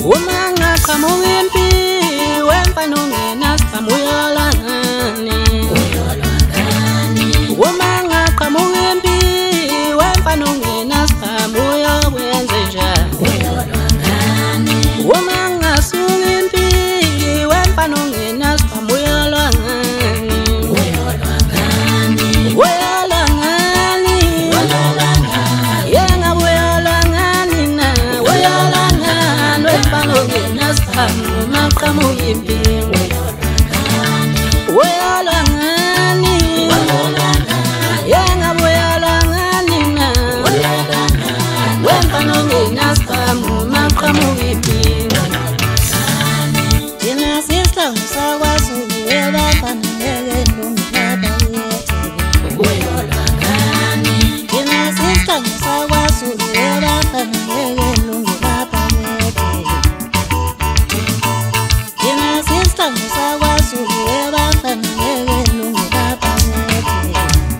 Uma ngaqhamuka impi wemfana ongenasipamuyola ngani. Uma ngaqhamuka impi wemfana ongenasipamuyo wenze njani. Uma ngasuka impi wemfana ongenasipamuyola ngani. Woyola ngani. Yenga woyola ngani na. Woyola ngani wemfana ongenasipamuyo maqhamuka impi. Woyola ngani. Yenga woyola ngani na. Wemfana ongenasipamuyo maqhamuka impi. Thina sisihlangu sakwaZulu ebafana ngelungu labakithi. Thina sisihlangu sakwaZulu ebafana ngelungu labakithi. Thina sisihlangu sakwaZulu ebafana ngelungu labakithi.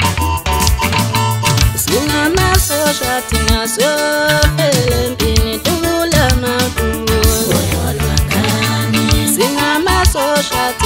Singamasosha thina siyophela empini tubula amaqhubu. Singamasosha